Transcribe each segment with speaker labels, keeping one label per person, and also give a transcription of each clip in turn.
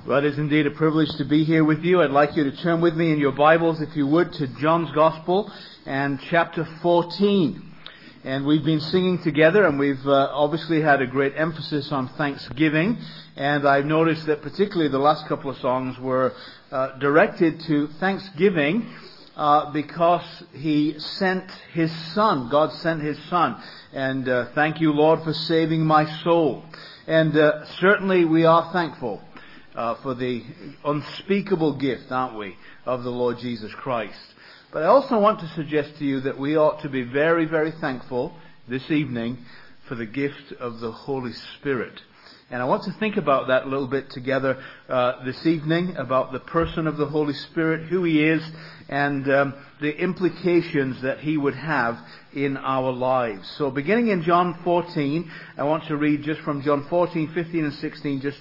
Speaker 1: Well, it is indeed a privilege to be here with you. I'd like you to turn with me in your Bibles, if you would, to John's Gospel and chapter 14. And we've been singing together, and we've obviously had a great emphasis on Thanksgiving. And I've noticed that particularly the last couple of songs were directed to Thanksgiving because He sent His Son. God sent His Son. And thank you, Lord, for saving my soul. And certainly we are thankful for the unspeakable gift, aren't we, of the Lord Jesus Christ. But I also want to suggest to you that we ought to be very, very thankful this evening for the gift of the Holy Spirit. And I want to think about that a little bit together this evening, about the person of the Holy Spirit, who He is, and the implications that He would have in our lives. So beginning in John 14, I want to read just from John 14, 15 and 16, just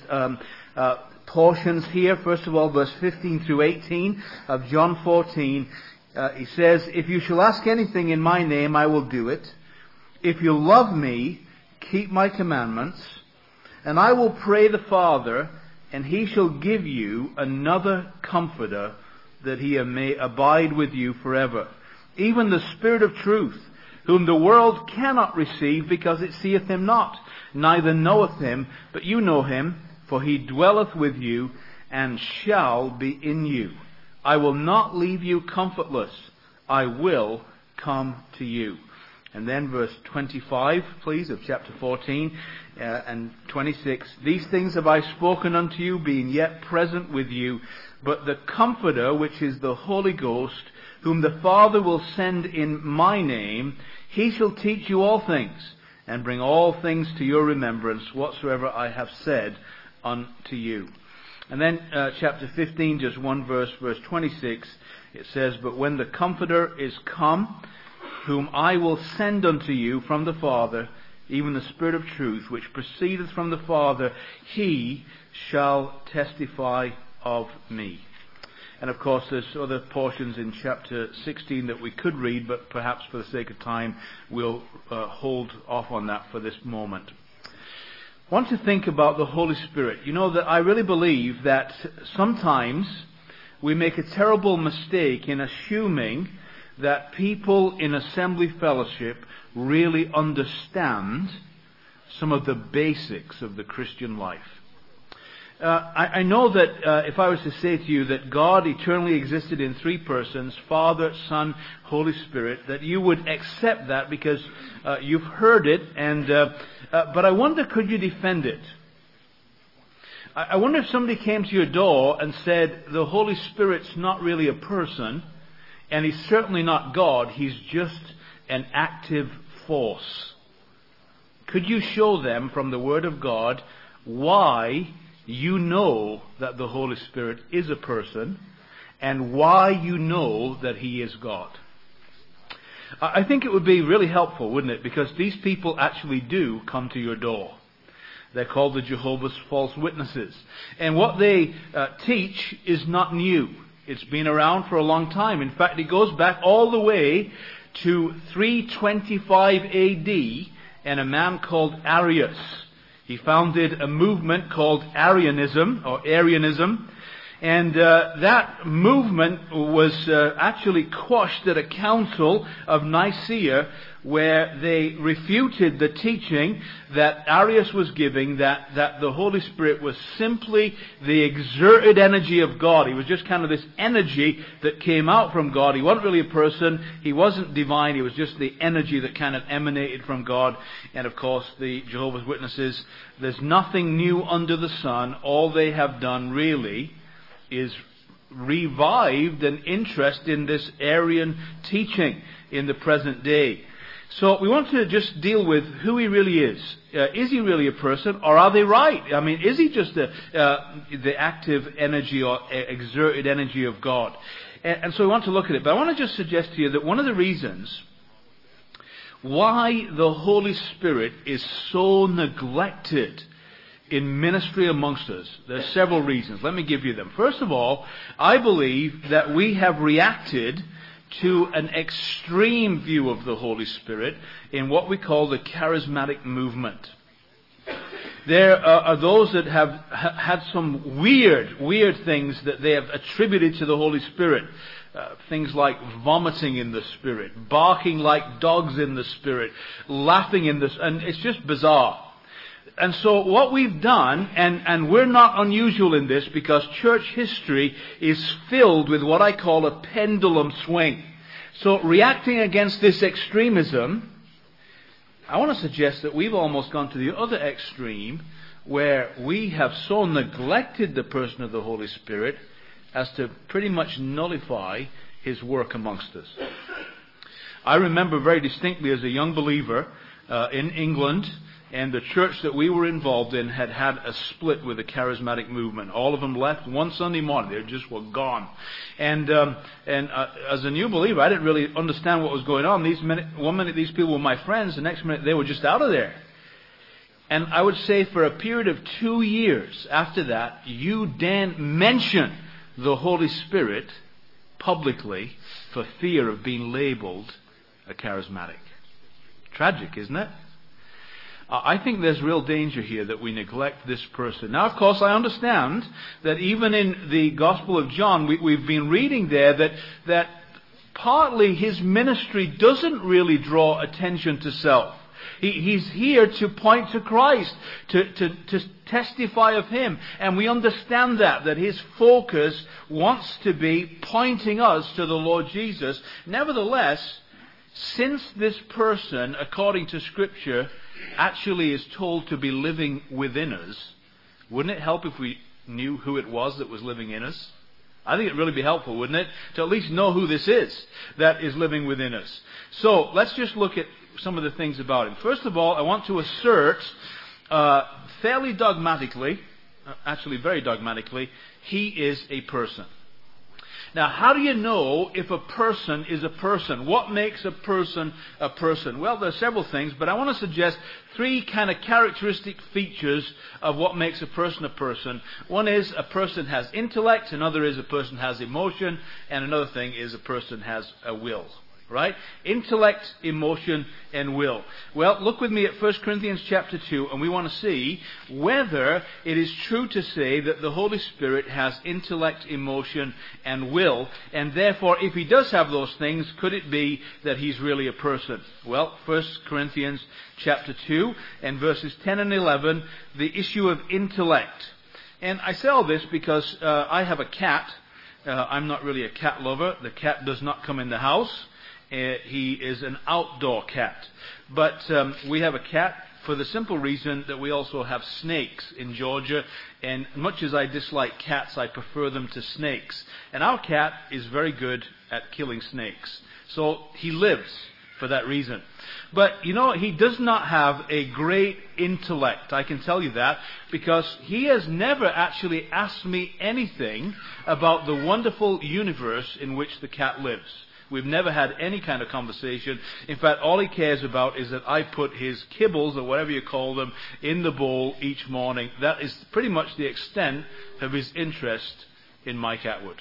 Speaker 1: portions here. First of all, verse 15 through 18 of John 14. He says, "If you shall ask anything in my name, I will do it. If you love me, keep my commandments. And I will pray the Father, and He shall give you another Comforter, that He may abide with you forever. Even the Spirit of truth, whom the world cannot receive, because it seeth Him not, neither knoweth Him, but you know Him, for He dwelleth with you, and shall be in you. I will not leave you comfortless. I will come to you." And then verse 25, please, of chapter 14 and 26. "These things have I spoken unto you, being yet present with you. But the Comforter, which is the Holy Ghost, whom the Father will send in my name, He shall teach you all things, and bring all things to your remembrance, whatsoever I have said unto you." And then chapter 15, just one verse, verse 26, it says, "But when the Comforter is come, whom I will send unto you from the Father, even the Spirit of truth, which proceedeth from the Father, He shall testify of me." And of course there's other portions in chapter 16 that we could read, but perhaps for the sake of time we'll hold off on that for this moment. I want to think about the Holy Spirit. You know that I really believe that sometimes we make a terrible mistake in assuming that people in assembly fellowship really understand some of the basics of the Christian life. I know that if I was to say to you that God eternally existed in three persons, Father, Son, Holy Spirit, that you would accept that because you've heard it, and but I wonder, could you defend it? I wonder if somebody came to your door and said, the Holy Spirit's not really a person, and He's certainly not God, He's just an active force. Could you show them from the Word of God why you know that the Holy Spirit is a person, and why you know that He is God? I think it would be really helpful, wouldn't it? Because these people actually do come to your door. They're called the Jehovah's False Witnesses. And what they teach is not new. It's been around for a long time. In fact, it goes back all the way to 325 AD, and a man called Arius. He founded a movement called Arianism, and that movement was actually quashed at a council of Nicaea, where they refuted the teaching that Arius was giving, that the Holy Spirit was simply the exerted energy of God. He was just kind of this energy that came out from God. He wasn't really a person. He wasn't divine. He was just the energy that kind of emanated from God. And of course, the Jehovah's Witnesses, there's nothing new under the sun. All they have done really is revived an interest in this Arian teaching in the present day. So we want to just deal with who He really is. Is He really a person, or are they right? I mean, is He just the active energy or exerted energy of God? And so we want to look at it. But I want to just suggest to you that one of the reasons why the Holy Spirit is so neglected in ministry amongst us, there's several reasons. Let me give you them. First of all, I believe that we have reacted to an extreme view of the Holy Spirit in what we call the charismatic movement. There are those that have had some weird things that they have attributed to the Holy Spirit. Things like vomiting in the Spirit, barking like dogs in the Spirit, laughing in this, and it's just bizarre. And so what we've done, and we're not unusual in this because church history is filled with what I call a pendulum swing. So reacting against this extremism, I want to suggest that we've almost gone to the other extreme where we have so neglected the person of the Holy Spirit as to pretty much nullify His work amongst us. I remember very distinctly as a young believer in England, and the church that we were involved in had a split with the charismatic movement. All of them left one Sunday morning. They just were gone. And as a new believer, I didn't really understand what was going on. One minute these people were my friends, the next minute they were just out of there. And I would say for a period of 2 years after that, you daren't mention the Holy Spirit publicly for fear of being labeled a charismatic. Tragic, isn't it? I think there's real danger here that we neglect this person. Now, of course, I understand that even in the Gospel of John, we've been reading there that partly his ministry doesn't really draw attention to self. He's here to point to Christ, to testify of Him. And we understand that his focus wants to be pointing us to the Lord Jesus. Nevertheless, since this person, according to Scripture, actually is told to be living within us, wouldn't it help if we knew who it was that was living in us? I think it'd really be helpful, wouldn't it? To at least know who this is that is living within us. So, let's just look at some of the things about Him. First of all, I want to assert, fairly dogmatically, actually very dogmatically, He is a person. Now, how do you know if a person is a person? What makes a person a person? Well, there are several things, but I want to suggest 3 kind of characteristic features of what makes a person a person. One is a person has intellect, another is a person has emotion, and another thing is a person has a will. Right? Intellect, emotion, and will. Well, look with me at 1 Corinthians chapter 2, and we want to see whether it is true to say that the Holy Spirit has intellect, emotion, and will, and therefore, if He does have those things, could it be that He's really a person? Well, 1 Corinthians chapter 2, and verses 10 and 11, the issue of intellect. And I say all this because I have a cat. I'm not really a cat lover. The cat does not come in the house. He is an outdoor cat. But we have a cat for the simple reason that we also have snakes in Georgia. And much as I dislike cats, I prefer them to snakes. And our cat is very good at killing snakes. So he lives for that reason. But, you know, he does not have a great intellect. I can tell you that. Because he has never actually asked me anything about the wonderful universe in which the cat lives. We've never had any kind of conversation. In fact, all he cares about is that I put his kibbles, or whatever you call them, in the bowl each morning. That is pretty much the extent of his interest in my catwood.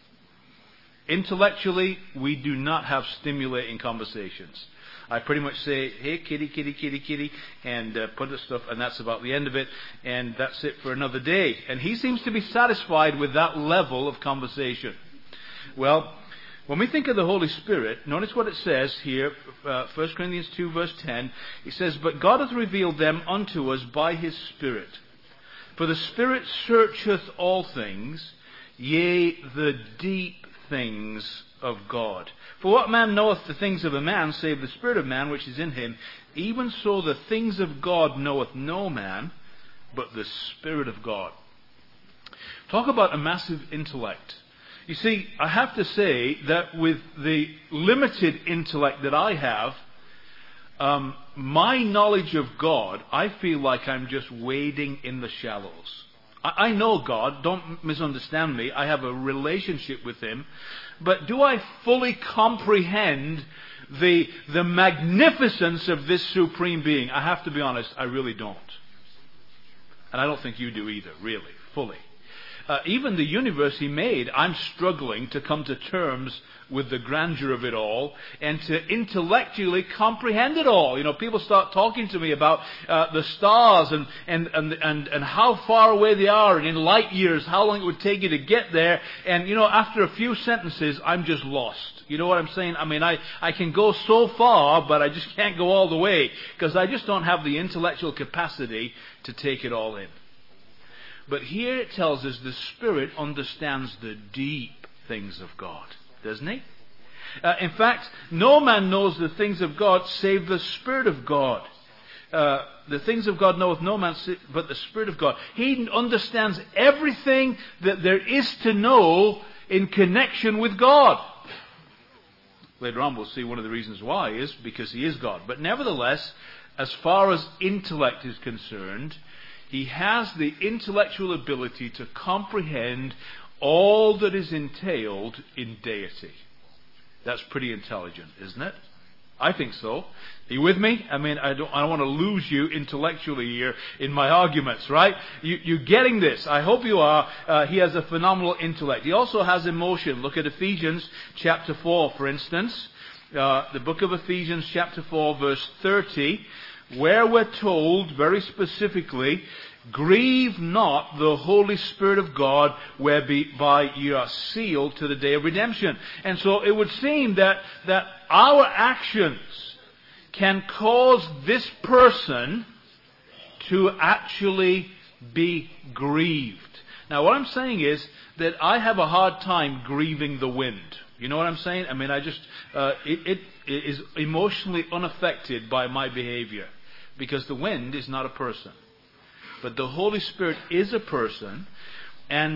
Speaker 1: Intellectually, we do not have stimulating conversations. I pretty much say, hey, kitty, kitty, kitty, kitty, and put the stuff, and that's about the end of it, and that's it for another day. And he seems to be satisfied with that level of conversation. Well, when we think of the Holy Spirit, notice what it says here, 1 Corinthians 2 verse 10. It says, "But God hath revealed them unto us by His Spirit. For the Spirit searcheth all things, yea, the deep things of God. For what man knoweth the things of a man, save the Spirit of man which is in him? Even so the things of God knoweth no man, but the Spirit of God." Talk about a massive intellect. You see, I have to say that with the limited intellect that I have, my knowledge of God, I feel like I'm just wading in the shallows. I know God, don't misunderstand me, I have a relationship with Him, but do I fully comprehend the magnificence of this supreme being? I have to be honest, I really don't. And I don't think you do either, really, fully. even the universe he made, I'm struggling to come to terms with the grandeur of it all and to intellectually comprehend it all. You know, people start talking to me about the stars and how far away they are, and in light years, how long it would take you to get there. And, you know, after a few sentences, I'm just lost. You know what I'm saying? I mean, I can go so far, but I just can't go all the way because I just don't have the intellectual capacity to take it all in. But here it tells us the Spirit understands the deep things of God, doesn't he? In fact, no man knows the things of God save the Spirit of God. The things of God knoweth no man but the Spirit of God. He understands everything that there is to know in connection with God. Later on we'll see one of the reasons why is because he is God. But nevertheless, as far as intellect is concerned, he has the intellectual ability to comprehend all that is entailed in deity. That's pretty intelligent, isn't it? I think so. Are you with me? I mean, I don't want to lose you intellectually here in my arguments, right? You're getting this. I hope you are. He has a phenomenal intellect. He also has emotion. Look at Ephesians chapter 4, for instance. The book of Ephesians chapter 4, verse 30, where we're told very specifically, grieve not the Holy Spirit of God, whereby ye are sealed to the day of redemption. And so it would seem that our actions can cause this person to actually be grieved. Now what I'm saying is that I have a hard time grieving the wind. You know what I'm saying? I mean, it is emotionally unaffected by my behavior because the wind is not a person. But the Holy Spirit is a person, and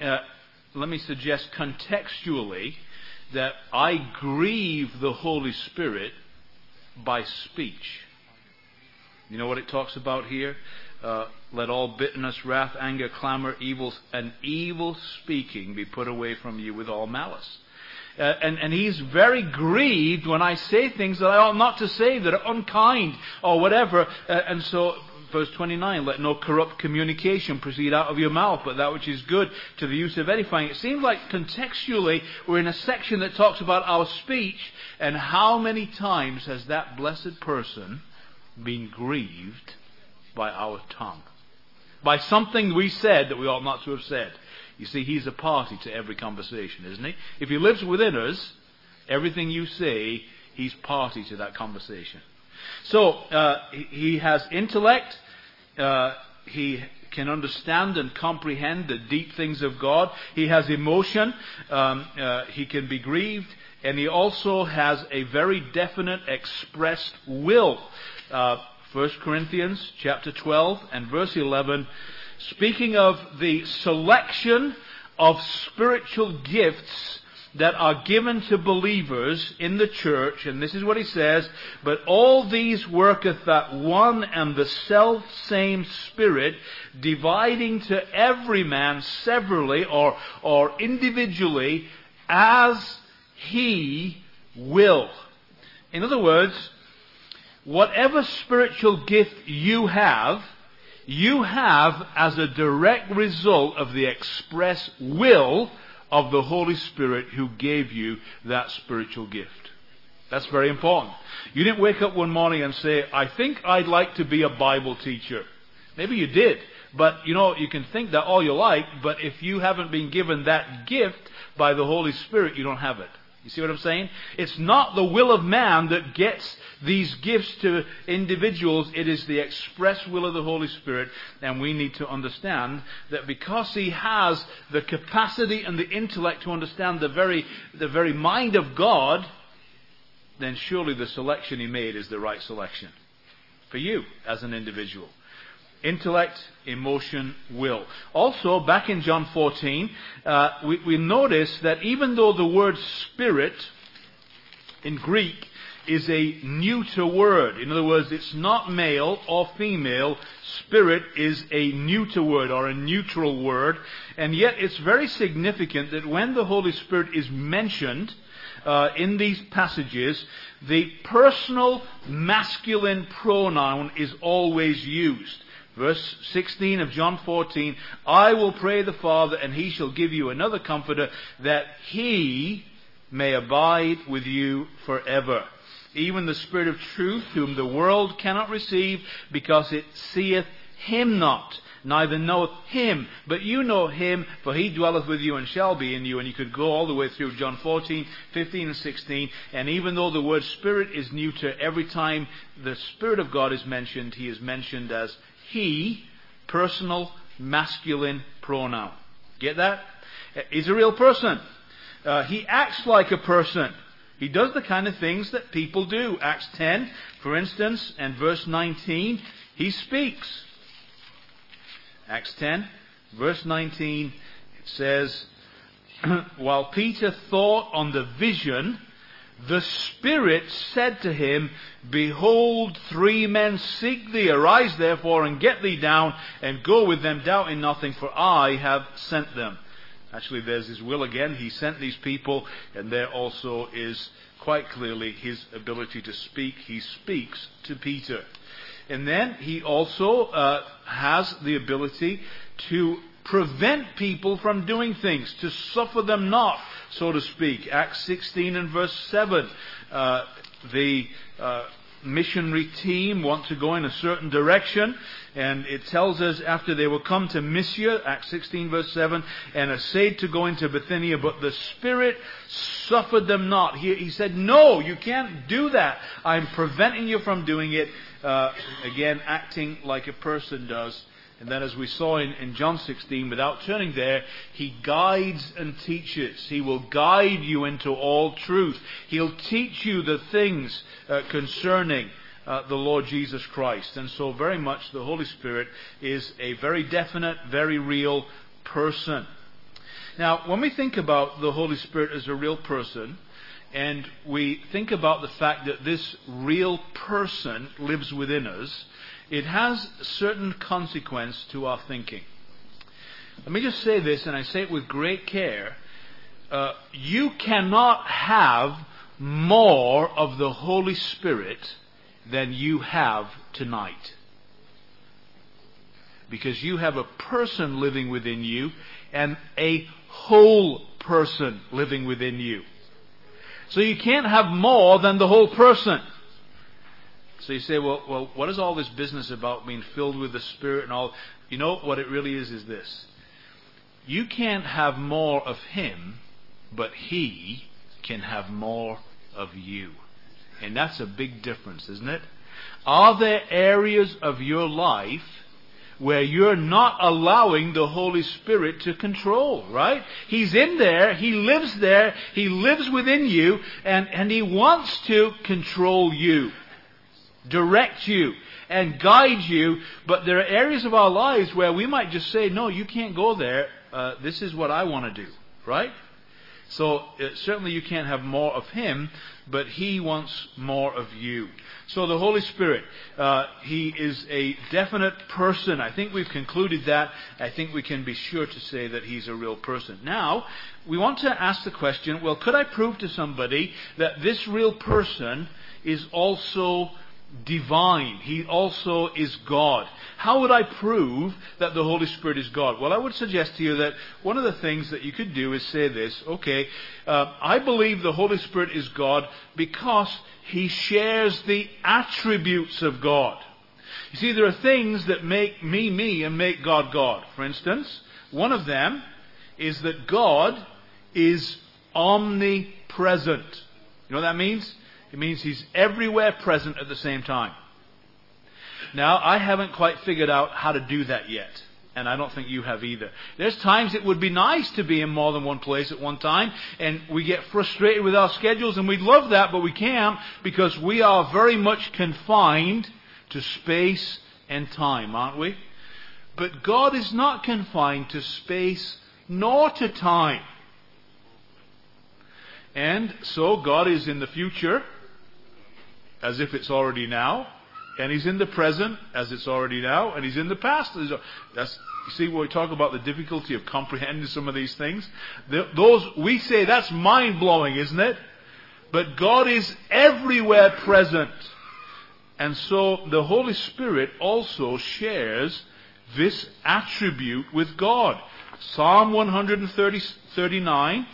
Speaker 1: let me suggest contextually that I grieve the Holy Spirit by speech. You know what it talks about here? Let all bitterness, wrath, anger, clamor, and evil speaking be put away from you with all malice. And he's very grieved when I say things that I ought not to say, that are unkind or whatever. And so, verse 29, let no corrupt communication proceed out of your mouth, but that which is good to the use of edifying. It seems like contextually we're in a section that talks about our speech, and how many times has that blessed person been grieved by our tongue? By something we said that we ought not to have said. You see, he's a party to every conversation, isn't he? If he lives within us, everything you say, he's party to that conversation. So, he has intellect, he can understand and comprehend the deep things of God, he has emotion, he can be grieved, and he also has a very definite expressed will. 1 Corinthians chapter 12 and verse 11, speaking of the selection of spiritual gifts that are given to believers in the church, and this is what he says, but all these worketh that one and the self same Spirit, dividing to every man severally or individually as he will. In other words, whatever spiritual gift you have as a direct result of the express will of the Holy Spirit who gave you that spiritual gift. That's very important. You didn't wake up one morning and say, I think I'd like to be a Bible teacher. Maybe you did, but you know, you can think that all you like, but if you haven't been given that gift by the Holy Spirit, you don't have it. You see what I'm saying? It's not the will of man that gets these gifts to individuals. It is the express will of the Holy Spirit. And we need to understand that because he has the capacity and the intellect to understand the very mind of God, then surely the selection he made is the right selection for you as an individual. Intellect, emotion, will. Also, back in John 14, we notice that even though the word spirit in Greek is a neuter word, in other words, it's not male or female, spirit is a neuter word or a neutral word, and yet it's very significant that when the Holy Spirit is mentioned in these passages, the personal masculine pronoun is always used. Verse 16 of John 14, I will pray the Father, and He shall give you another Comforter, that He may abide with you forever. Even the Spirit of truth, whom the world cannot receive, because it seeth Him not, neither knoweth Him. But you know Him, for He dwelleth with you and shall be in you. And you could go all the way through John 14, 15 and 16. And even though the word Spirit is neuter, every time the Spirit of God is mentioned, He is mentioned as He, personal, masculine pronoun. Get that? He's a real person. He acts like a person. He does the kind of things that people do. Acts 10, for instance, and verse 19, He speaks. Acts 10, verse 19, it says, while Peter thought on the vision, the Spirit said to him, behold, 3 men seek thee. Arise therefore and get thee down and go with them, doubting nothing, for I have sent them. Actually, there's His will again. He sent these people, and there also is quite clearly His ability to speak. He speaks to Peter. And then He also has the ability to prevent people from doing things, to suffer them not, so to speak. Acts 16 and verse 7. The missionary team want to go in a certain direction, and it tells us after they were come to Mysia, Acts 16 verse 7, and essayed to go into Bithynia, but the Spirit suffered them not. He said, no, you can't do that. I'm preventing you from doing it. Again, acting like a person does. And then as we saw in John 16, without turning there, He guides and teaches. He will guide you into all truth. He'll teach you the things concerning the Lord Jesus Christ. And so very much the Holy Spirit is a very definite, very real person. Now, when we think about the Holy Spirit as a real person, and we think about the fact that this real person lives within us, it has certain consequence to our thinking. Let me just say this, and I say it with great care. You cannot have more of the Holy Spirit than you have tonight. Because you have a person living within you and a whole person living within you. So you can't have more than the whole person. So you say, well, what is all this business about being filled with the Spirit and all? You know, what it really is this. You can't have more of Him, but He can have more of you. And that's a big difference, isn't it? Are there areas of your life where you're not allowing the Holy Spirit to control, right? He's in there, He lives there, He lives within you, and He wants to control you, direct you, and guide you. But there are areas of our lives where we might just say, no, you can't go there, this is what I want to do, right? So certainly you can't have more of Him, but He wants more of you. So the Holy Spirit, He is a definite person. I think we've concluded that. I think we can be sure to say that He's a real person. Now, we want to ask the question, well, could I prove to somebody that this real person is also divine? He also is God. How would I prove that the Holy Spirit is God? Well, I would suggest to you that one of the things that you could do is say this, okay, I believe the Holy Spirit is God because He shares the attributes of God. You see, there are things that make me, me, and make God, God. For instance, one of them is that God is omnipresent. You know what that means? It means He's everywhere present at the same time. Now, I haven't quite figured out how to do that yet. And I don't think you have either. There's times it would be nice to be in more than one place at one time. And we get frustrated with our schedules, and we'd love that, but we can't, because we are very much confined to space and time, aren't we? But God is not confined to space nor to time. And so God is in the future, as if it's already now. And He's in the present, as it's already now. And He's in the past. You see, when we talk about the difficulty of comprehending some of these things, we say that's mind-blowing, isn't it? But God is everywhere present.
Speaker 2: And so the Holy Spirit also shares this attribute with God. Psalm 139,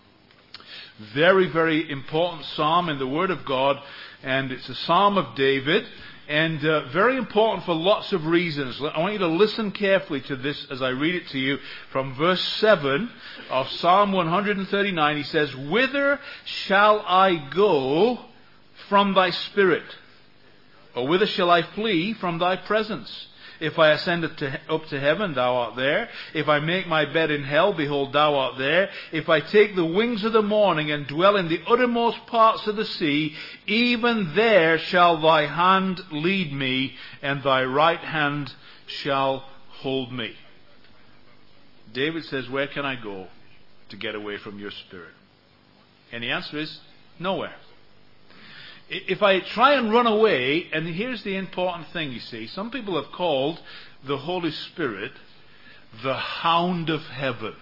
Speaker 2: very, very important psalm in the Word of God, and it's a psalm of David, and very important for lots of reasons. I want you to listen carefully to this as I read it to you from verse 7 of Psalm 139. He says, "Whither shall I go from thy spirit? Or whither shall I flee from thy presence? If I ascend up to heaven, thou art there. If I make my bed in hell, behold, thou art there. If I take the wings of the morning and dwell in the uttermost parts of the sea, even there shall thy hand lead me, and thy right hand shall hold me." David says, where can I go to get away from your spirit? And the answer is, nowhere. If I try and run away, and here's the important thing, you see, some people have called the Holy Spirit the hound of heaven.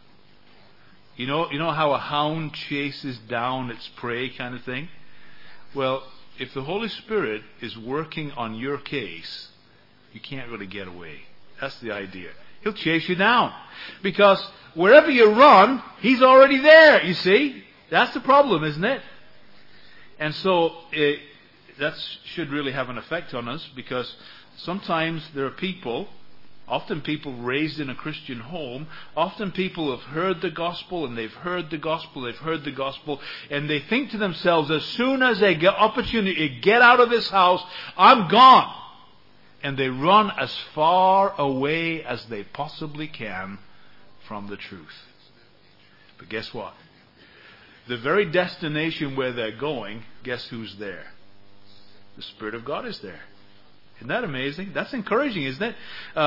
Speaker 2: You know how a hound chases down its prey kind of thing? Well, if the Holy Spirit is working on your case, you can't really get away. That's the idea. He'll chase you down. Because wherever you run, He's already there, you see? That's the problem, isn't it? And so that should really have an effect on us, because sometimes there are people, often people raised in a Christian home, often people have heard the gospel, and they've heard the gospel, and they think to themselves, as soon as they get opportunity to get out of this house, I'm gone. And they run as far away as they possibly can from the truth. But guess what? The very destination where they're going, guess who's there? The Spirit of God is there. Isn't that amazing? That's encouraging, isn't it?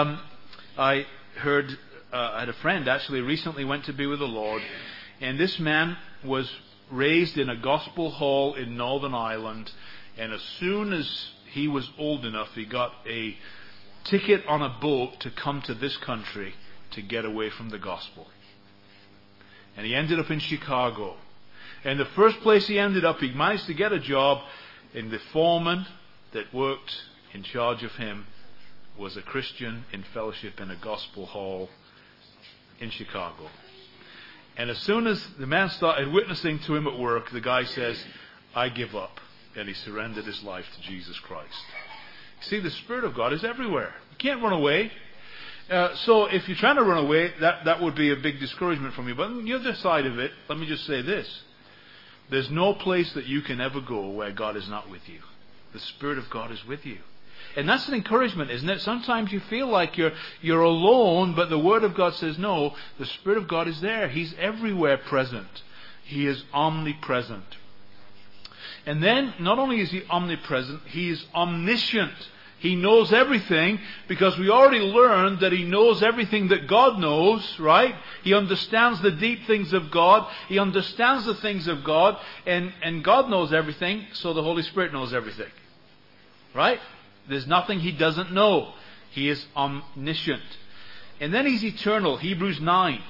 Speaker 2: I had a friend actually recently went to be with the Lord, and this man was raised in a gospel hall in Northern Ireland, and as soon as he was old enough, he got a ticket on a boat to come to this country to get away from the gospel. And he ended up in Chicago. And the first place he ended up, he managed to get a job, and the foreman that worked in charge of him was a Christian in fellowship in a gospel hall in Chicago. And as soon as the man started witnessing to him at work, the guy says, I give up. And he surrendered his life to Jesus Christ. See, the Spirit of God is everywhere. You can't run away. So if you're trying to run away, that would be a big discouragement from you. But on the other side of it, let me just say this. There's no place that you can ever go where God is not with you. The Spirit of God is with you. And that's an encouragement, isn't it? Sometimes you feel like you're alone, but the Word of God says, no, the Spirit of God is there. He's everywhere present. He is omnipresent. And then, not only is He omnipresent, He is omniscient. He knows everything, because we already learned that He knows everything that God knows, right? He understands the deep things of God. He understands the things of God. And God knows everything, so the Holy Spirit knows everything. Right? There's nothing He doesn't know. He is omniscient. And then He's eternal. Hebrews 9.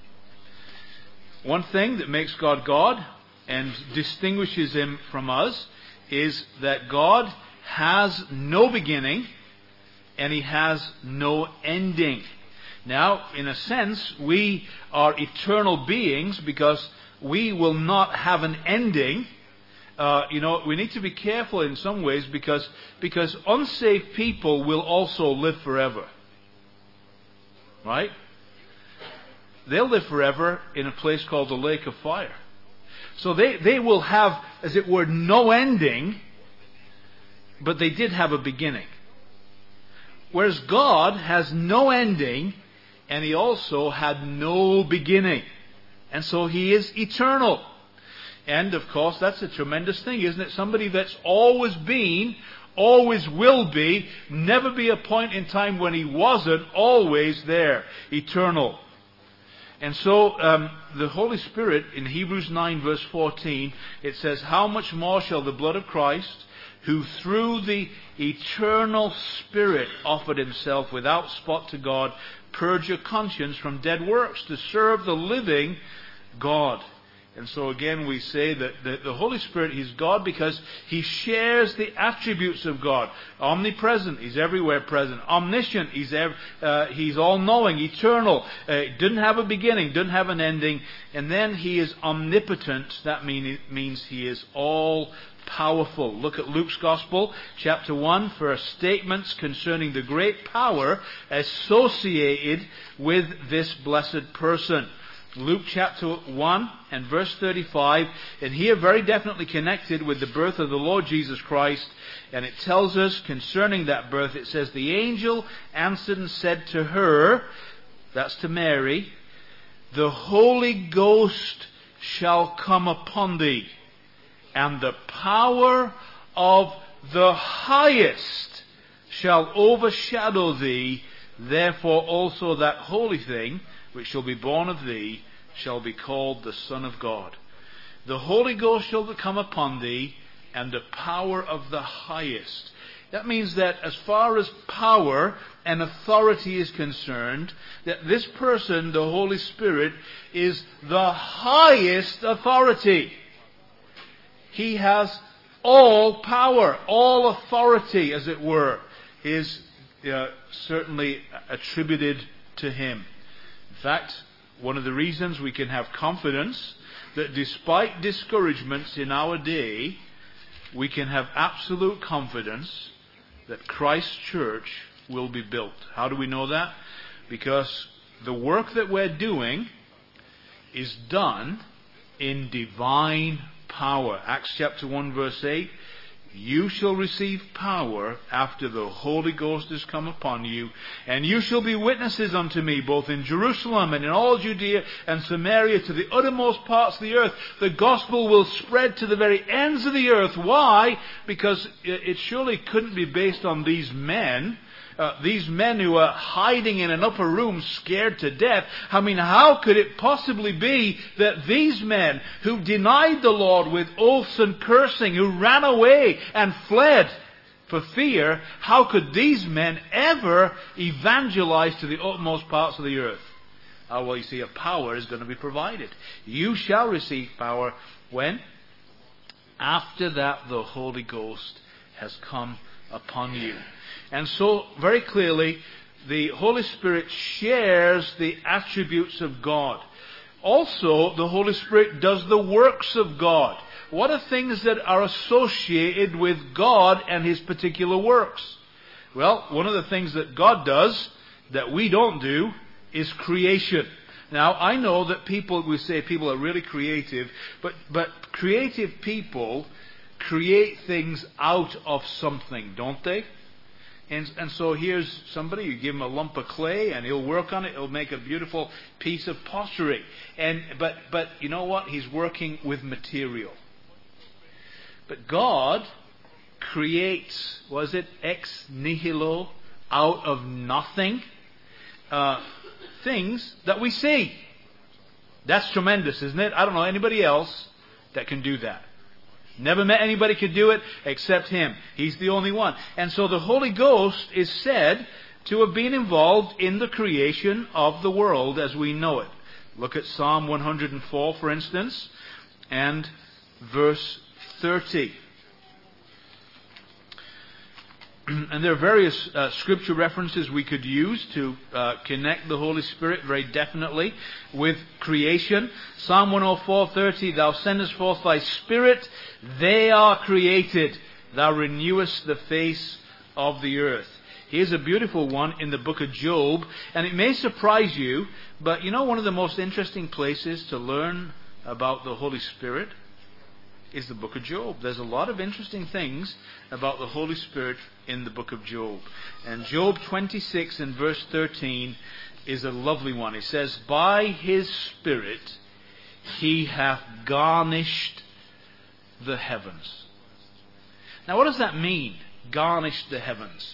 Speaker 2: One thing that makes God God and distinguishes Him from us is that God has no beginning and He has no ending. Now, in a sense, we are eternal beings because we will not have an ending. We need to be careful in some ways because unsaved people will also live forever. Right? They'll live forever in a place called the lake of fire. So they will have, as it were, no ending, but they did have a beginning. Whereas God has no ending, and He also had no beginning. And so He is eternal. And of course, that's a tremendous thing, isn't it? Somebody that's always been, always will be, never be a point in time when He wasn't, always there, eternal. And so, the Holy Spirit, in Hebrews 9 verse 14, it says, how much more shall the blood of Christ, who through the eternal Spirit offered Himself without spot to God, purge your conscience from dead works to serve the living God. And so again we say that the Holy Spirit, He's God because He shares the attributes of God. Omnipresent, He's everywhere present. Omniscient, He's all-knowing, eternal. Didn't have a beginning, didn't have an ending. And then He is omnipotent. That means He is all-powerful. Look at Luke's Gospel, chapter 1, for statements concerning the great power associated with this blessed person. Luke chapter 1 and verse 35, and here very definitely connected with the birth of the Lord Jesus Christ. And it tells us concerning that birth, it says, the angel answered and said to her, that's to Mary, the Holy Ghost shall come upon thee, and the power of the highest shall overshadow thee. Therefore also that holy thing which shall be born of thee shall be called the Son of God. The Holy Ghost shall come upon thee, and the power of the highest. That means that as far as power and authority is concerned, that this person, the Holy Spirit, is the highest authority. He has all power, all authority, as it were, is certainly attributed to Him. In fact, one of the reasons we can have confidence that despite discouragements in our day, we can have absolute confidence that Christ's church will be built. How do we know that? Because the work that we're doing is done in divine power. Acts chapter 1 verse 8, you shall receive power after the Holy Ghost is come upon you, and you shall be witnesses unto me, both in Jerusalem and in all Judea and Samaria, to the uttermost parts of the earth. The gospel will spread to the very ends of the earth. Why? Because it surely couldn't be based on these men who are hiding in an upper room scared to death. I mean, how could it possibly be that these men who denied the Lord with oaths and cursing, who ran away and fled for fear, how could these men ever evangelize to the utmost parts of the earth? Well, you see, a power is going to be provided. You shall receive power when? After that the Holy Ghost has come upon you. And so, very clearly, the Holy Spirit shares the attributes of God. Also, the Holy Spirit does the works of God. What are things that are associated with God and His particular works? Well, one of the things that God does that we don't do is creation. Now, I know that we say people are really creative, but creative people create things out of something, don't they? And so here's somebody, you give him a lump of clay and he'll work on it, he'll make a beautiful piece of pottery. But you know what? He's working with material. But God creates, was it ex nihilo, out of nothing, things that we see. That's tremendous, isn't it? I don't know anybody else that can do that. Never met anybody could do it except Him. He's the only one. And so the Holy Ghost is said to have been involved in the creation of the world as we know it. Look at Psalm 104, for instance, and verse 30. And there are various scripture references we could use to connect the Holy Spirit very definitely with creation. Psalm 104:30, Thou sendest forth Thy Spirit, they are created. Thou renewest the face of the earth. Here's a beautiful one in the book of Job, and it may surprise you, but you know one of the most interesting places to learn about the Holy Spirit is the book of Job. There's a lot of interesting things about the Holy Spirit in the book of Job. And Job 26 and verse 13 is a lovely one. It says, By His Spirit He hath garnished the heavens. Now what does that mean? Garnished the heavens.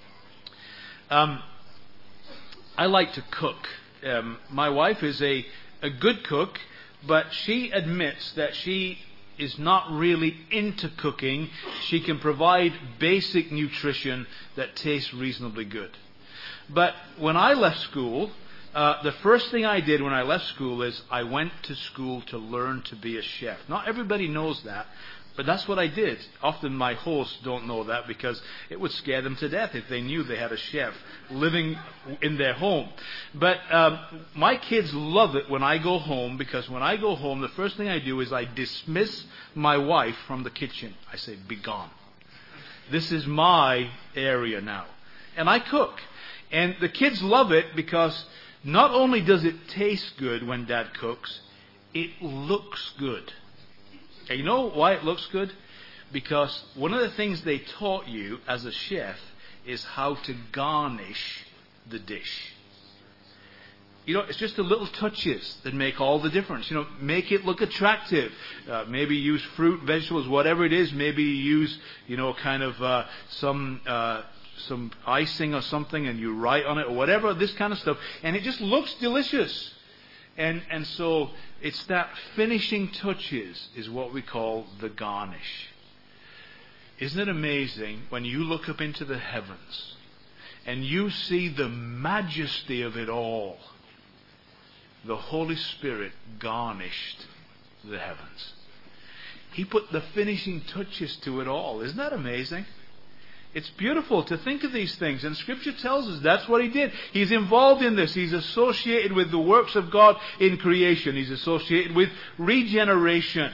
Speaker 2: I like to cook. My wife is a good cook, but she admits that she is not really into cooking. She can provide basic nutrition that tastes reasonably good. But when I left school,
Speaker 1: the first thing I did when I left school is I went to school to learn to be a chef. Not everybody knows that, but that's what I did. Often my hosts don't know that because it would scare them to death if they knew they had a chef living in their home. But my kids love it when I go home, because when I go home, the first thing I do is I dismiss my wife from the kitchen. I say, "Be gone. This is my area now." And I cook. And the kids love it because not only does it taste good when Dad cooks, it looks good. And you know why it looks good? Because one of the things they taught you as a chef is how to garnish the dish. You know, it's just the little touches that make all the difference. You know, make it look attractive. Maybe use fruit, vegetables, whatever it is. Maybe use, kind of some icing or something, and you write on it or whatever, this kind of stuff. And it just looks delicious. And so it's that finishing touches is what we call the garnish. Isn't it amazing when you look up into the heavens and you see the majesty of it all? The Holy Spirit garnished the heavens. He put the finishing touches to it all. Isn't that amazing? It's beautiful to think of these things, and Scripture tells us that's what He did. He's involved in this. He's associated with the works of God in creation. He's associated with regeneration.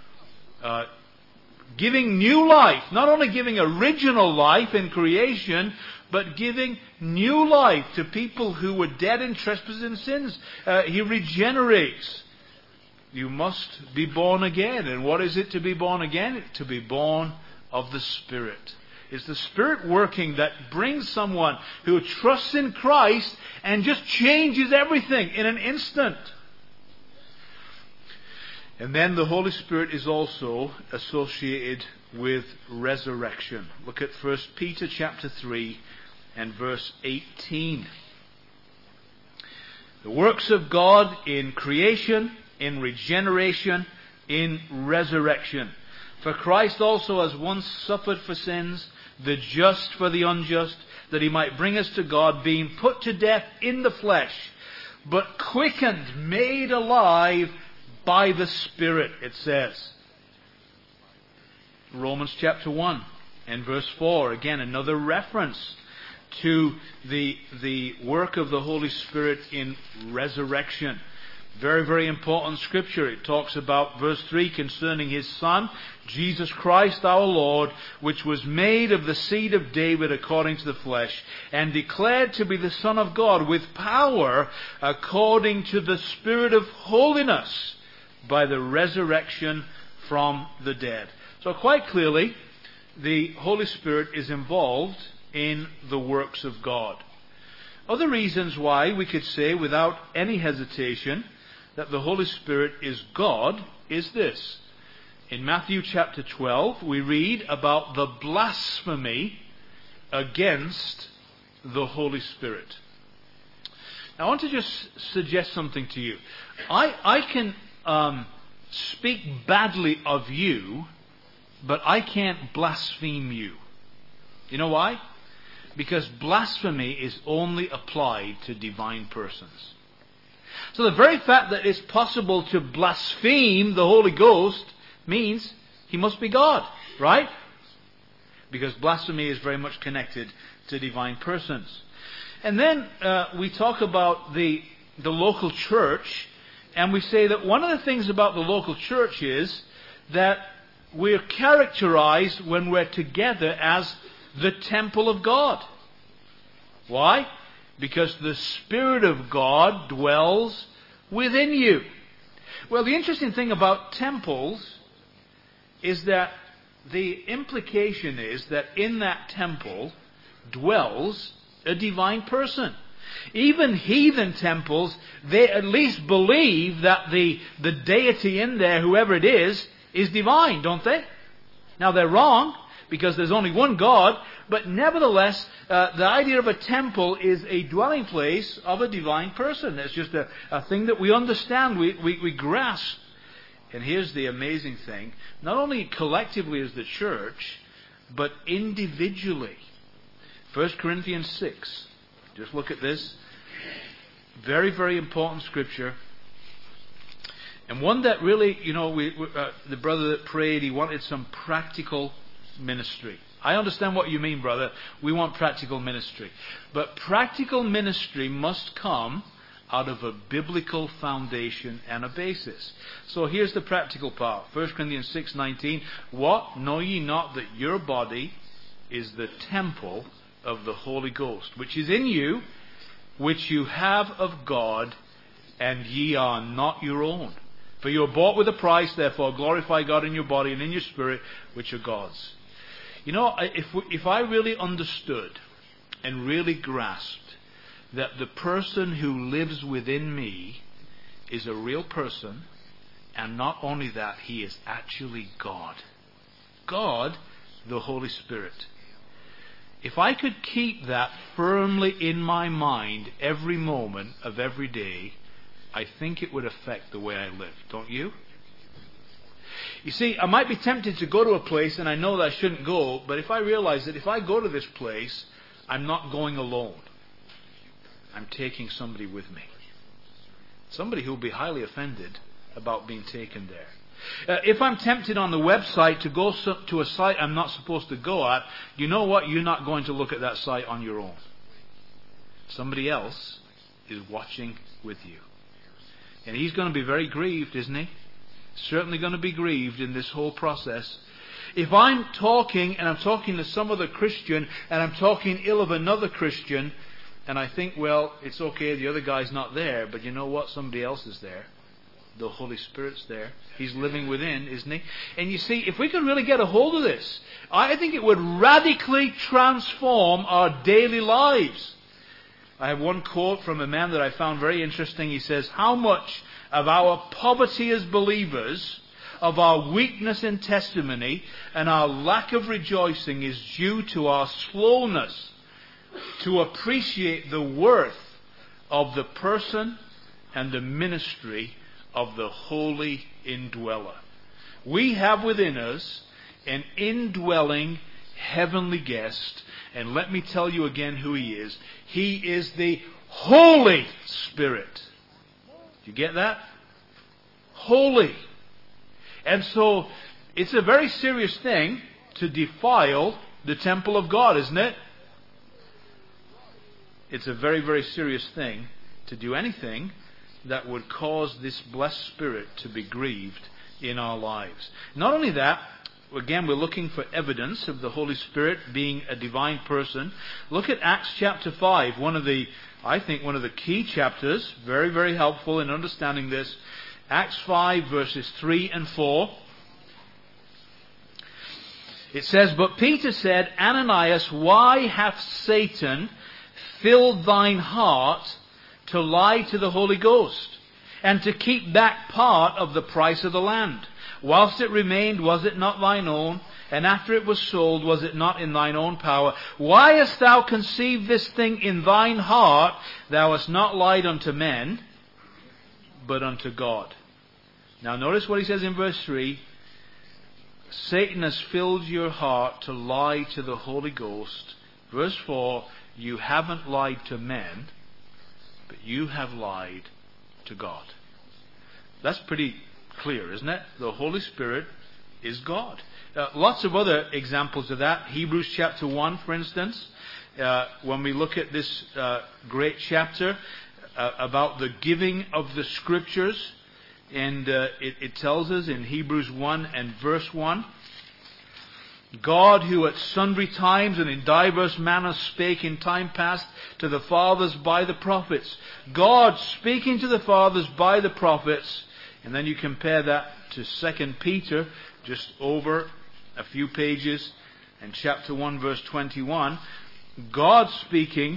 Speaker 1: Giving new life. Not only giving original life in creation, but giving new life to people who were dead in trespasses and sins. He regenerates. You must be born again. And what is it to be born again? To be born of the Spirit. It's the Spirit working that brings someone who trusts in Christ and just changes everything in an instant. And then the Holy Spirit is also associated with resurrection. Look at 1 Peter chapter 3 and verse 18. The works of God in creation, in regeneration, in resurrection. For Christ also has once suffered for sins, the just for the unjust, that He might bring us to God, being put to death in the flesh, but quickened, made alive by the Spirit, it says. Romans chapter 1 and verse 4, again another reference to the work of the Holy Spirit in resurrection. Very, very important scripture. It talks about verse 3 concerning His Son, Jesus Christ our Lord, which was made of the seed of David according to the flesh, and declared to be the Son of God with power according to the Spirit of holiness by the resurrection from the dead. So quite clearly, the Holy Spirit is involved in the works of God. Other reasons why we could say without any hesitation that the Holy Spirit is God is this. In Matthew chapter 12, we read about the blasphemy against the Holy Spirit. Now, I want to just suggest something to you. I can speak badly of you, but I can't blaspheme you. You know why? Because blasphemy is only applied to divine persons. So the very fact that it's possible to blaspheme the Holy Ghost means He must be God, right? Because blasphemy is very much connected to divine persons. And then we talk about the local church, and we say that one of the things about the local church is that we're characterized when we're together as the temple of God. Why? Because the Spirit of God dwells within you. Well, the interesting thing about temples is that the implication is that in that temple dwells a divine person. Even heathen temples, they at least believe that the deity in there, whoever it is divine, don't they? Now they're wrong, because there's only one God, but nevertheless, the idea of a temple is a dwelling place of a divine person. It's just a thing that we understand, we grasp. And here's the amazing thing. Not only collectively as the church, but individually. 1 Corinthians 6. Just look at this. Very, very important scripture. And one that really, the brother that prayed, he wanted some practical ministry. I understand what you mean, brother. We want practical ministry. But practical ministry must come out of a biblical foundation and a basis. So here's the practical part. 1 Corinthians 6:19. What? Know ye not that your body is the temple of the Holy Ghost, which is in you, which you have of God, and ye are not your own. For you are bought with a price, therefore glorify God in your body and in your spirit, which are God's. If I really understood and really grasped that the person who lives within me is a real person, and not only that, he is actually God. God, the Holy Spirit. If I could keep that firmly in my mind every moment of every day, I think it would affect the way I live. Don't you? You see, I might be tempted to go to a place and I know that I shouldn't go, but if I realize that if I go to this place, I'm not going alone. I'm taking somebody with me. Somebody who will be highly offended about being taken there. If I'm tempted on the website to go to a site I'm not supposed to go at, you know what? You're not going to look at that site on your own. Somebody else is watching with you. And he's going to be very grieved, isn't he? Certainly going to be grieved in this whole process. If I'm talking, and I'm talking to some other Christian, and I'm talking ill of another Christian, and I think, well, it's okay, the other guy's not there, but you know what? Somebody else is there. The Holy Spirit's there. He's living within, isn't he? And you see, if we could really get a hold of this, I think it would radically transform our daily lives. I have one quote from a man that I found very interesting. He says, how much of our poverty as believers, of our weakness in testimony, and our lack of rejoicing is due to our slowness to appreciate the worth of the person and the ministry of the Holy Indweller. We have within us an indwelling heavenly guest, and let me tell you again who he is. He is the Holy Spirit. Do you get that? Holy. And so, it's a very serious thing to defile the temple of God, isn't it? It's a very, very serious thing to do anything that would cause this blessed Spirit to be grieved in our lives. Not only that, again, we're looking for evidence of the Holy Spirit being a divine person. Look at Acts chapter 5, one of the key chapters, very, very helpful in understanding this. Acts 5 verses 3 and 4. It says, But Peter said, Ananias, why hath Satan filled thine heart to lie to the Holy Ghost, and to keep back part of the price of the land? Whilst it remained, was it not thine own? And after it was sold, was it not in thine own power? Why hast thou conceived this thing in thine heart? Thou hast not lied unto men, but unto God. Now notice what he says in verse 3. Satan has filled your heart to lie to the Holy Ghost. Verse 4, you haven't lied to men, but you have lied to God. That's pretty clear, isn't it? The Holy Spirit is God. Lots of other examples of that. Hebrews chapter 1, for instance. When we look at this great chapter about the giving of the Scriptures, and it tells us in Hebrews 1 and verse 1, God, who at sundry times and in diverse manners spake in time past to the fathers by the prophets. God speaking to the fathers by the prophets. And then you compare that to 2 Peter, just over a few pages, and chapter 1 verse 21. God speaking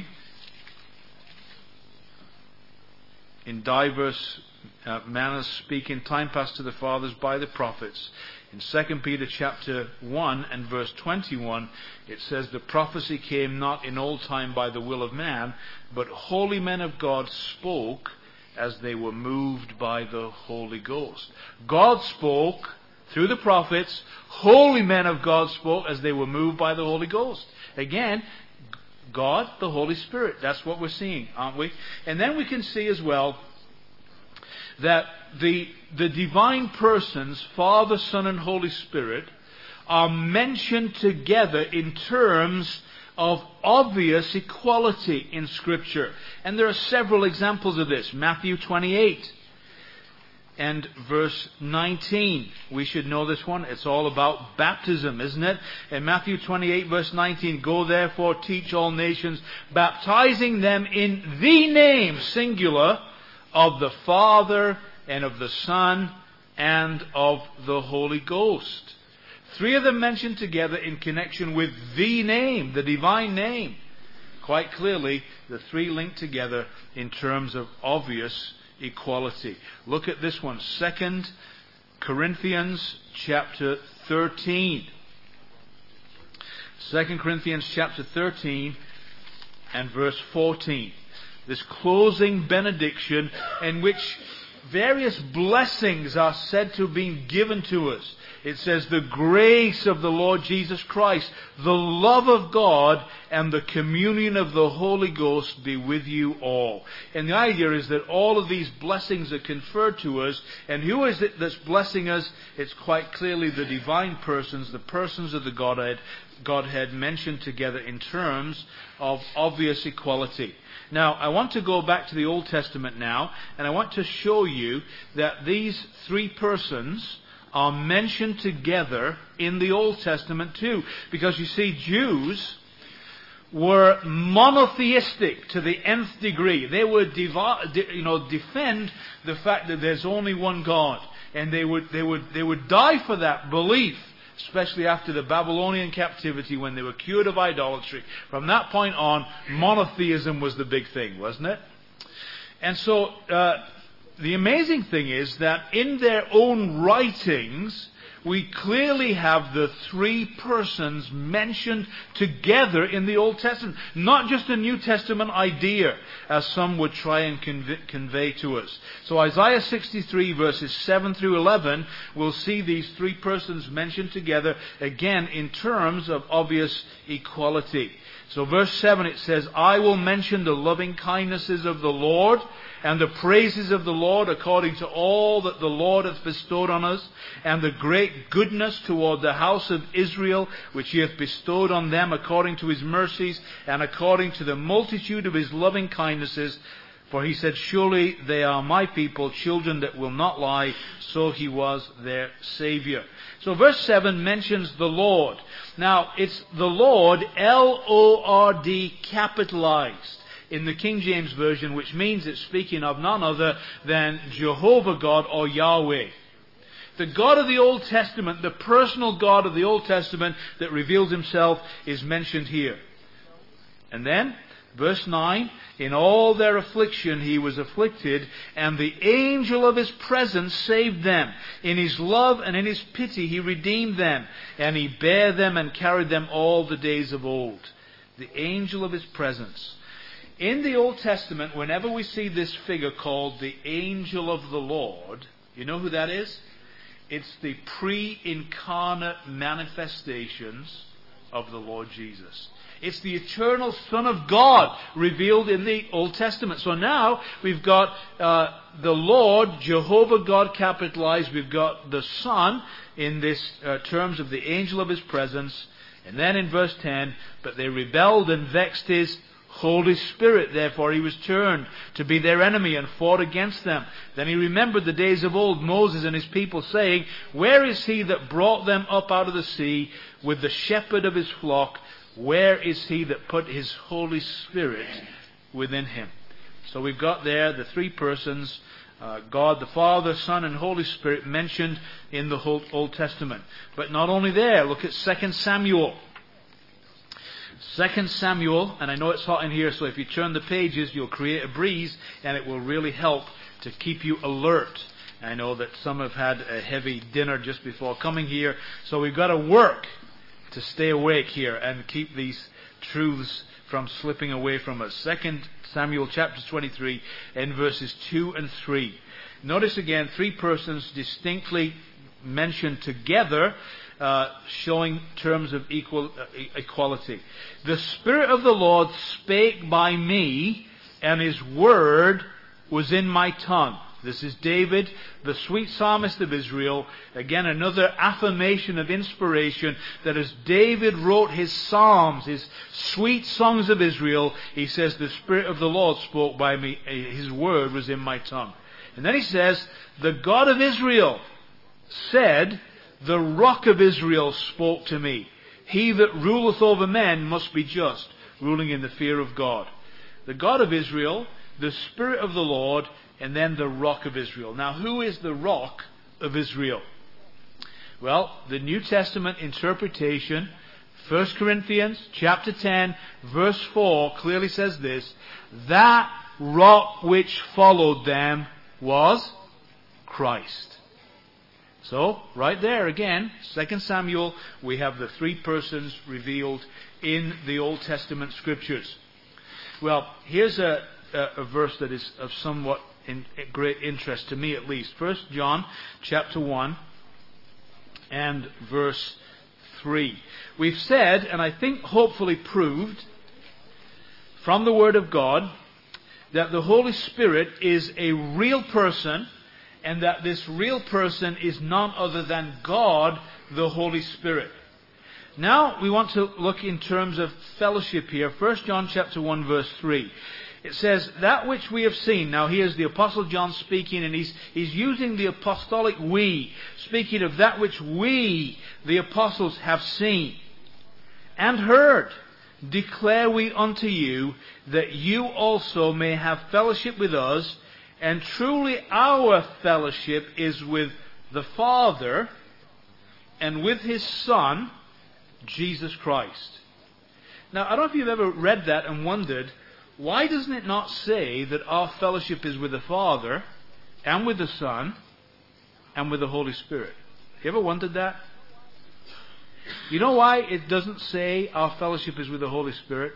Speaker 1: in diverse manners, speaking time past to the fathers by the prophets. In 2 Peter chapter 1 and verse 21, it says, The prophecy came not in old time by the will of man, but holy men of God spoke as they were moved by the Holy Ghost. God spoke through the prophets. Holy men of God spoke as they were moved by the Holy Ghost. Again,
Speaker 2: God, the Holy Spirit. That's what we're seeing, aren't we? And then we can see as well that the divine persons, Father, Son, and Holy Spirit, are mentioned together in terms of obvious equality in Scripture. And there are several examples of this. Matthew 28 and verse 19. We should know this one. It's all about baptism, isn't it? In Matthew 28 verse 19, "Go therefore, teach all nations, baptizing them in the name," singular, "of the Father and of the Son and of the Holy Ghost." Three of them mentioned together in connection with the name, the divine name. Quite clearly, the three linked together in terms of obvious equality. Look at this one, 2 Corinthians chapter 13. 2 Corinthians chapter 13 and verse 14. This closing benediction in which various blessings are said to have been given to us. It says, "The grace of the Lord Jesus Christ, the love of God, and the communion of the Holy Ghost be with you all." And the idea is that all of these blessings are conferred to us. And who is it that's blessing us? It's quite clearly the divine persons, the persons of the Godhead mentioned together in terms of obvious equality. Now, I want to go back to the Old Testament now, and I want to show you that these three persons are mentioned together in the Old Testament too. Because you see, Jews were monotheistic to the nth degree. They would defend the fact that there's only one God. And they would die for that belief, especially after the Babylonian captivity when they were cured of idolatry. From that point on, monotheism was the big thing, wasn't it? And so, the amazing thing is that in their own writings, we clearly have the three persons mentioned together in the Old Testament. Not just a New Testament idea, as some would try and convey to us. So Isaiah 63 verses 7 through 11, we'll see these three persons mentioned together again in terms of obvious equality. So verse 7 it says, "I will mention the loving kindnesses of the Lord, and the praises of the Lord according to all that the Lord hath bestowed on us, and the great goodness toward the house of Israel, which he hath bestowed on them according to his mercies, and according to the multitude of his loving kindnesses. For he said, surely they are my people, children that will not lie, so he was their Savior." So verse 7 mentions the Lord. Now, it's the Lord, L-O-R-D, capitalized in the King James Version, which means it's speaking of none other than Jehovah God or Yahweh. The God of the Old Testament, the personal God of the Old Testament that reveals himself, is mentioned here. And then, verse 9, "In all their affliction he was afflicted, and the angel of his presence saved them. In his love and in his pity he redeemed them, and he bare them and carried them all the days of old." The angel of his presence. In the Old Testament, whenever we see this figure called the angel of the Lord, you know who that is? It's the pre-incarnate manifestations of the Lord Jesus. It's the eternal Son of God revealed in the Old Testament. So now we've got the Lord, Jehovah God capitalized. We've got the Son in this terms of the angel of his presence. And then in verse 10, "But they rebelled and vexed his Holy Spirit, therefore he was turned to be their enemy and fought against them. Then he remembered the days of old, Moses and his people, saying, Where is he that brought them up out of the sea with the shepherd of his flock? Where is he that put his Holy Spirit within him?" So we've got there the three persons, God the Father, Son, and Holy Spirit mentioned in the whole Old Testament. But not only there, look at 2 Samuel. 2 Samuel, and I know it's hot in here, so if you turn the pages, you'll create a breeze, and it will really help to keep you alert. I know that some have had a heavy dinner just before coming here, so we've got to work to stay awake here and keep these truths from slipping away from us. 2 Samuel chapter 23 and verses 2 and 3. Notice again, three persons distinctly mentioned together,
Speaker 1: showing terms of equality. The Spirit of the Lord spake by me, and His word was in my tongue. This is David, the sweet psalmist of Israel. Again, another affirmation of inspiration that as David wrote his psalms, his sweet songs of Israel, he says, the Spirit of the Lord spoke by me, His word was in my tongue. And then he says, the God of Israel said, the Rock of Israel spoke to me. He that ruleth over men must be just, ruling in the fear of God. The God of Israel, the Spirit of the Lord, and then the Rock of Israel. Now, who is the Rock of Israel? Well, the New Testament interpretation, 1 Corinthians chapter 10, verse 4, clearly says this: that rock which followed them was Christ. So, right there again, 2 Samuel, we have the three persons revealed in the Old Testament Scriptures. Well, here's a verse that is of somewhat great interest to me, at least. 1 John chapter 1 and verse 3. We've said, and I think hopefully proved from the Word of God, that the Holy Spirit is a real person, and that this real person is none other than God, the Holy Spirit. Now we want to look in terms of fellowship here. 1 John chapter 1 verse 3. It says, that which we have seen. Now here's the Apostle John speaking, and he's using the apostolic we, speaking of that which we, the apostles, have seen and heard, declare we unto you, that you also may have fellowship with us. And truly our fellowship is with the Father and with His Son, Jesus Christ. Now, I don't know if you've ever read that and wondered, why doesn't it not say that our fellowship is with the Father and with the Son and with the Holy Spirit? You ever wondered that? You know why it doesn't say our fellowship is with the Holy Spirit?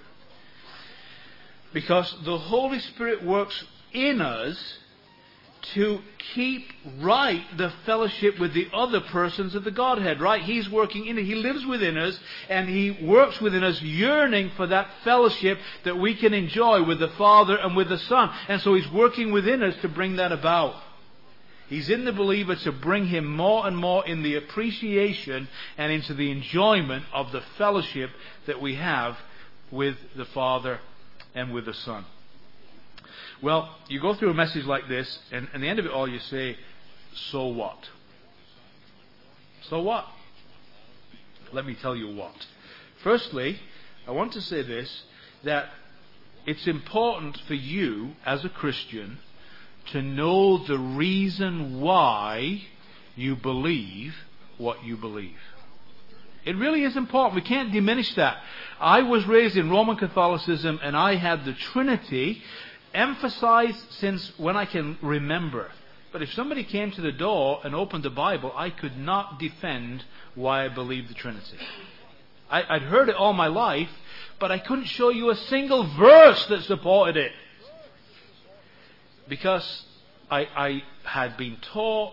Speaker 1: Because the Holy Spirit works in us to keep right the fellowship with the other persons of the Godhead, right? He's working in it. He lives within us, and He works within us, yearning for that fellowship that we can enjoy with the Father and with the Son. And so He's working within us to bring that about. He's in the believer to bring him more and more in the appreciation and into the enjoyment of the fellowship that we have with the Father and with the Son. Well, you go through a message like this, and at the end of it all you say, so what? So what? Let me tell you what. Firstly, I want to say this, that it's important for you as a Christian to know the reason why you believe what you believe. It really is important. We can't diminish that. I was raised in Roman Catholicism, and I had the Trinity emphasized since when I can remember. But if somebody came to the door and opened the Bible, I could not defend why I believed the Trinity. I'd heard it all my life, but I couldn't show you a single verse that supported it. Because I had been taught